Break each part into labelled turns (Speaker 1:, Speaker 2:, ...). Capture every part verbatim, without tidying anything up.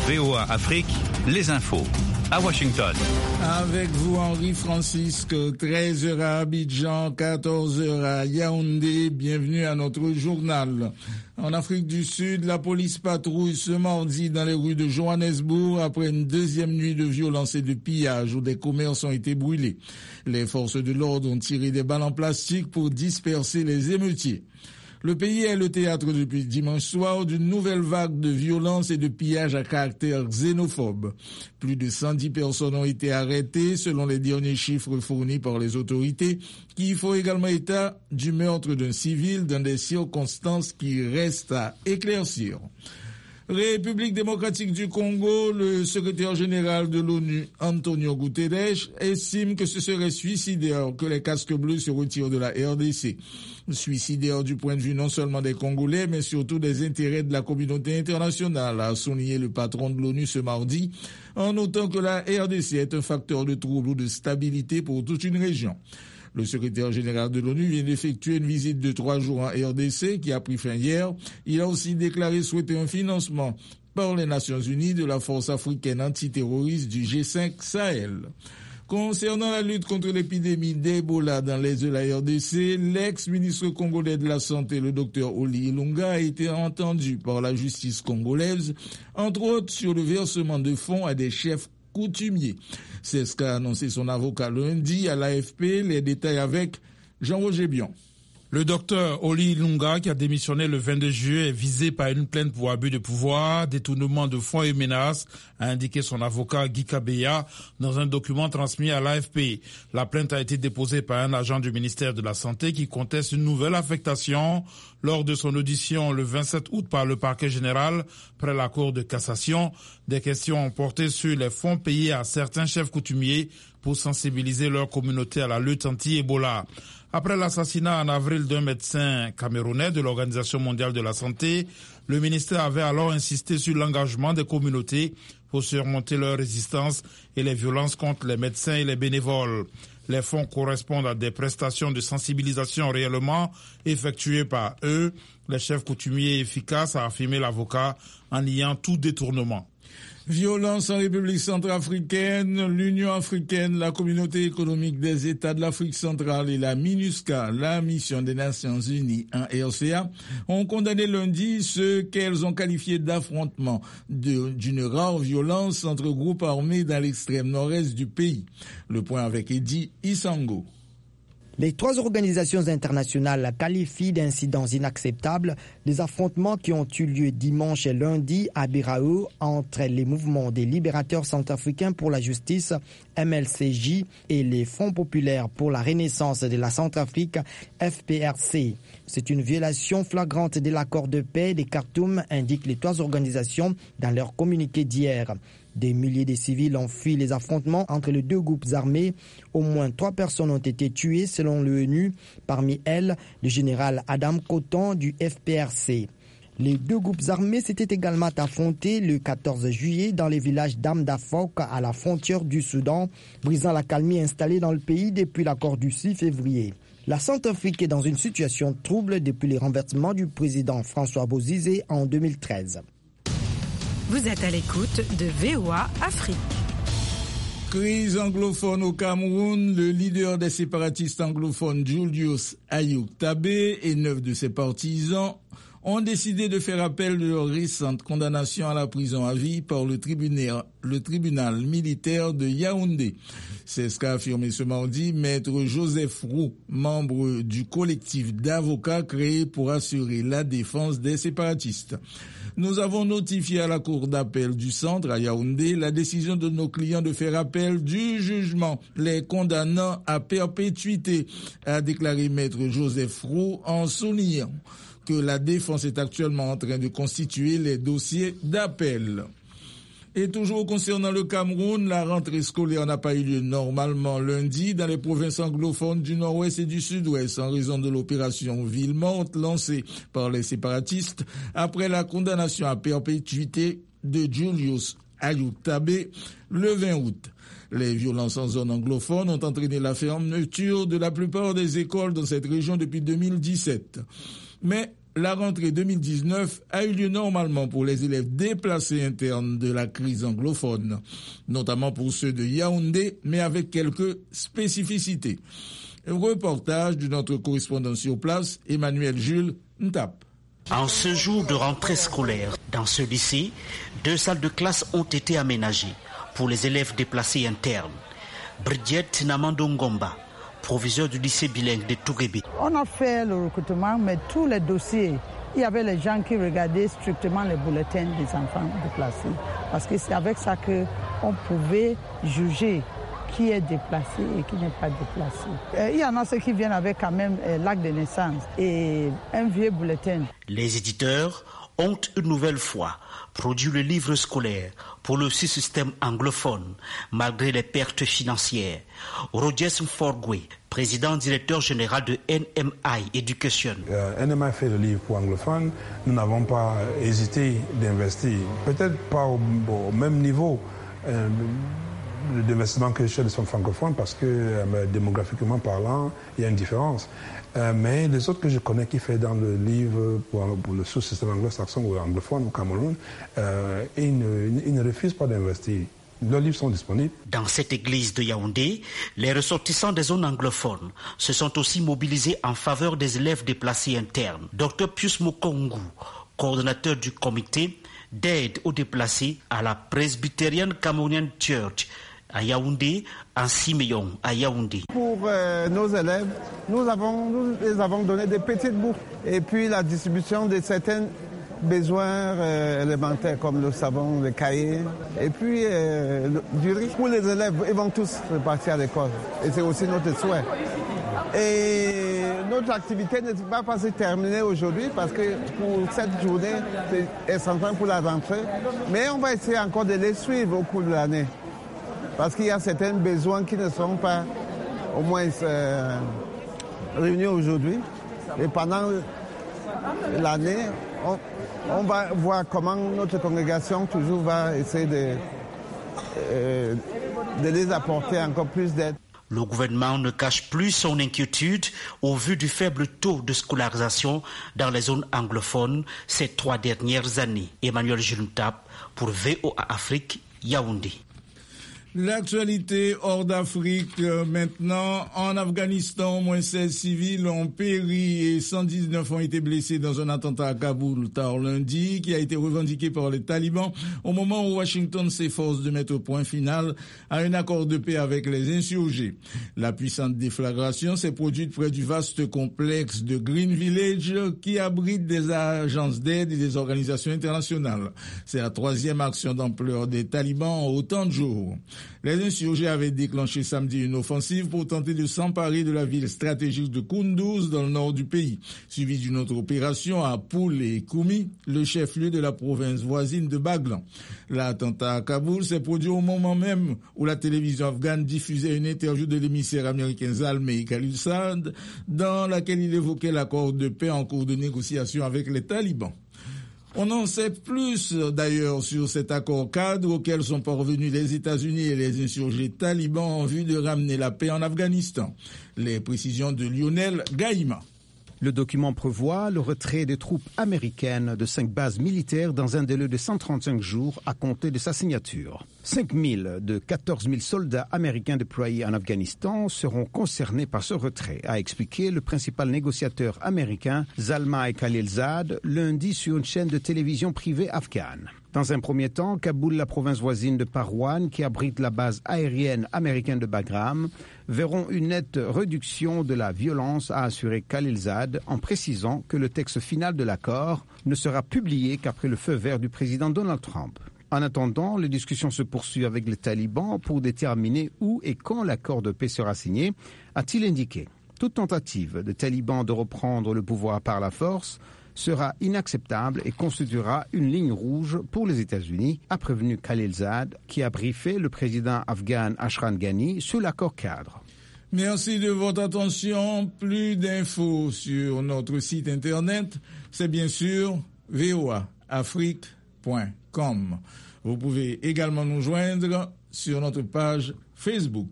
Speaker 1: V O A Afrique, les infos. À Washington.
Speaker 2: Avec vous, Henri Francisque, treize heures à Abidjan, quatorze heures à Yaoundé. Bienvenue à notre journal. En Afrique du Sud, la police patrouille ce mardi dans les rues de Johannesburg après une deuxième nuit de violence et de pillage où des commerces ont été brûlés. Les forces de l'ordre ont tiré des balles en plastique pour disperser les émeutiers. Le pays est le théâtre depuis dimanche soir d'une nouvelle vague de violence et de pillage à caractère xénophobe. Plus de cent dix personnes ont été arrêtées selon les derniers chiffres fournis par les autorités, qui font également état du meurtre d'un civil dans des circonstances qui restent à éclaircir. République démocratique du Congo, le secrétaire général de l'ONU, Antonio Guterres, estime que ce serait suicidaire que les casques bleus se retirent de la R D C. Suicidaire du point de vue non seulement des Congolais, mais surtout des intérêts de la communauté internationale, a souligné le patron de l'ONU ce mardi, en notant que la R D C est un facteur de trouble ou de stabilité pour toute une région. Le secrétaire général de l'ONU vient d'effectuer une visite de trois jours en R D C qui a pris fin hier. Il a aussi déclaré souhaiter un financement par les Nations Unies de la force africaine antiterroriste du G cinq Sahel. Concernant la lutte contre l'épidémie d'Ebola dans l'est de la R D C, l'ex-ministre congolais de la Santé, le docteur Oli Ilunga, a été entendu par la justice congolaise, entre autres sur le versement de fonds à des chefs coutumier. C'est ce qu'a annoncé son avocat lundi à l'A F P. Les détails avec Jean-Roger Bion.
Speaker 3: Le docteur Oli Ilunga, qui a démissionné le vingt-deux juillet, est visé par une plainte pour abus de pouvoir, détournement de fonds et menaces, a indiqué son avocat Guy Kabeya dans un document transmis à l'A F P. La plainte a été déposée par un agent du ministère de la Santé qui conteste une nouvelle affectation lors de son audition le vingt-sept août par le parquet général près la Cour de cassation. Des questions ont porté sur les fonds payés à certains chefs coutumiers pour sensibiliser leur communauté à la lutte anti-Ebola. Après l'assassinat en avril d'un médecin camerounais de l'Organisation mondiale de la santé, le ministère avait alors insisté sur l'engagement des communautés pour surmonter leur résistance et les violences contre les médecins et les bénévoles. Les fonds correspondent à des prestations de sensibilisation réellement effectuées par eux. Les chefs coutumiers efficaces, a affirmé l'avocat, en niant tout détournement.
Speaker 2: Violence en République centrafricaine, l'Union africaine, la communauté économique des États de l'Afrique centrale et la MINUSCA, la mission des Nations Unies en R C A, ont condamné lundi ce qu'elles ont qualifié d'affrontement de, d'une rare violence entre groupes armés dans l'extrême nord-est du pays. Le point avec Eddie Isango.
Speaker 4: Les trois organisations internationales qualifient d'incidents inacceptables les affrontements qui ont eu lieu dimanche et lundi à Birao entre les mouvements des libérateurs centrafricains pour la justice, M L C J, et les Fonds populaires pour la renaissance de la Centrafrique, F P R C. C'est une violation flagrante de l'accord de paix de Khartoum, indiquent les trois organisations dans leur communiqué d'hier. Des milliers de civils ont fui les affrontements entre les deux groupes armés. Au moins trois personnes ont été tuées selon l'ONU. Parmi elles, le général Adam Coton du F P R C. Les deux groupes armés s'étaient également affrontés le quatorze juillet dans les villages d'Amdafok à la frontière du Soudan, brisant la calmie installée dans le pays depuis l'accord du six février. La Centrafrique est dans une situation trouble depuis le renversement du président François Bozizé en deux mille treize.
Speaker 5: Vous êtes à l'écoute de V O A Afrique.
Speaker 2: Crise anglophone au Cameroun, le leader des séparatistes anglophones Julius Ayouk Tabé et neuf de ses partisans ont décidé de faire appel de leur récente condamnation à la prison à vie par le tribunal, le tribunal militaire de Yaoundé. C'est ce qu'a affirmé ce mardi maître Joseph Roux, membre du collectif d'avocats créé pour assurer la défense des séparatistes. Nous avons notifié à la cour d'appel du centre à Yaoundé la décision de nos clients de faire appel du jugement, les condamnant à perpétuité, a déclaré maître Joseph Roux en soulignant que la défense est actuellement en train de constituer les dossiers d'appel. Et toujours concernant le Cameroun, la rentrée scolaire n'a pas eu lieu normalement lundi dans les provinces anglophones du nord-ouest et du sud-ouest en raison de l'opération Ville morte lancée par les séparatistes après la condamnation à perpétuité de Julius Ayouk Tabé le vingt août. Les violences en zone anglophone ont entraîné la fermeture de la plupart des écoles dans cette région depuis deux mille dix-sept. Mais la rentrée deux mille dix-neuf a eu lieu normalement pour les élèves déplacés internes de la crise anglophone, notamment pour ceux de Yaoundé, mais avec quelques spécificités. Reportage de notre correspondant sur place, Emmanuel Jules Ntap.
Speaker 6: En ce jour de rentrée scolaire, dans ce lycée, deux salles de classe ont été aménagées pour les élèves déplacés internes. Bridget Namandongomba, proviseur du lycée bilingue de Touguébé.
Speaker 7: On a fait le recrutement, mais tous les dossiers, il y avait les gens qui regardaient strictement les bulletins des enfants déplacés. Parce que c'est avec ça qu'on pouvait juger qui est déplacé et qui n'est pas déplacé. Et il y en a ceux qui viennent avec quand même l'acte de naissance et un vieux bulletin.
Speaker 6: Les éditeurs ont une nouvelle fois produit le livre scolaire pour le système anglophone, malgré les pertes financières. Roger Mforgwe, président directeur général de N M I Education.
Speaker 8: Euh, N M I fait le livre pour anglophones. Nous n'avons pas hésité d'investir, peut-être pas au, au même niveau euh, d'investissement que chez les francophones, parce que euh, démographiquement parlant, il y a une différence. Euh, mais les autres que je connais qui font dans le livre pour, pour le sous-système anglo-saxon ou anglophone au Cameroun, euh, ils, ne, ils ne refusent pas d'investir. Leurs livres sont disponibles.
Speaker 6: Dans cette église de Yaoundé, les ressortissants des zones anglophones se sont aussi mobilisés en faveur des élèves déplacés internes. Docteur Pius Mokongu, coordonnateur du comité d'aide aux déplacés à la Presbyterian Cameroonian Church à Yaoundé, en Siméon, à Yaoundé.
Speaker 9: Pour euh, nos élèves, nous, avons, nous les avons donné des petites bourses et puis la distribution de certains besoins euh, élémentaires comme le savon, le cahier et puis euh, le, du riz. Pour les élèves, ils vont tous repartir à l'école et c'est aussi notre souhait. Et notre activité ne va pas se terminer aujourd'hui parce que pour cette journée, c'est essentiel pour la rentrée, mais on va essayer encore de les suivre au cours de l'année. Parce qu'il y a certains besoins qui ne sont pas au moins euh, réunis aujourd'hui. Et pendant l'année, on, on va voir comment notre congrégation toujours va essayer de, euh, de les apporter encore plus d'aide.
Speaker 6: Le gouvernement ne cache plus son inquiétude au vu du faible taux de scolarisation dans les zones anglophones ces trois dernières années. Emmanuel Juntap pour V O A Afrique, Yaoundé.
Speaker 2: L'actualité hors d'Afrique maintenant. En Afghanistan, au moins seize civils ont péri et cent dix-neuf ont été blessés dans un attentat à Kaboul tard lundi qui a été revendiqué par les talibans au moment où Washington s'efforce de mettre point final à un accord de paix avec les insurgés. La puissante déflagration s'est produite près du vaste complexe de Green Village qui abrite des agences d'aide et des organisations internationales. C'est la troisième action d'ampleur des talibans en autant de jours. Les insurgés avaient déclenché samedi une offensive pour tenter de s'emparer de la ville stratégique de Kunduz dans le nord du pays, suivie d'une autre opération à Poul et Koumi, le chef-lieu de la province voisine de Baglan. L'attentat à Kaboul s'est produit au moment même où la télévision afghane diffusait une interview de l'émissaire américain Zalmay Khalilzad dans laquelle il évoquait l'accord de paix en cours de négociation avec les talibans. On en sait plus d'ailleurs sur cet accord cadre auquel sont parvenus les États-Unis et les insurgés talibans en vue de ramener la paix en Afghanistan. Les précisions de Lionel Gaïma.
Speaker 10: Le document prévoit le retrait des troupes américaines de cinq bases militaires dans un délai de cent trente-cinq jours à compter de sa signature. cinq mille de quatorze mille soldats américains déployés en Afghanistan seront concernés par ce retrait, a expliqué le principal négociateur américain Zalmay Khalilzad lundi sur une chaîne de télévision privée afghane. Dans un premier temps, Kaboul, la province voisine de Parwan, qui abrite la base aérienne américaine de Bagram, verront une nette réduction de la violence, a assuré Khalilzad, en précisant que le texte final de l'accord ne sera publié qu'après le feu vert du président Donald Trump. En attendant, les discussions se poursuivent avec les talibans pour déterminer où et quand l'accord de paix sera signé, a-t-il indiqué. Toute tentative des talibans de reprendre le pouvoir par la force sera inacceptable et constituera une ligne rouge pour les États-Unis, a prévenu Khalilzad, qui a briefé le président afghan Ashraf Ghani sur l'accord cadre.
Speaker 2: Merci de votre attention. Plus d'infos sur notre site internet, c'est bien sûr v o a afrique point com. Vous pouvez également nous joindre sur notre page Facebook.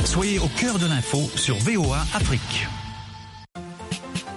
Speaker 1: Soyez au cœur de l'info sur V O A Afrique.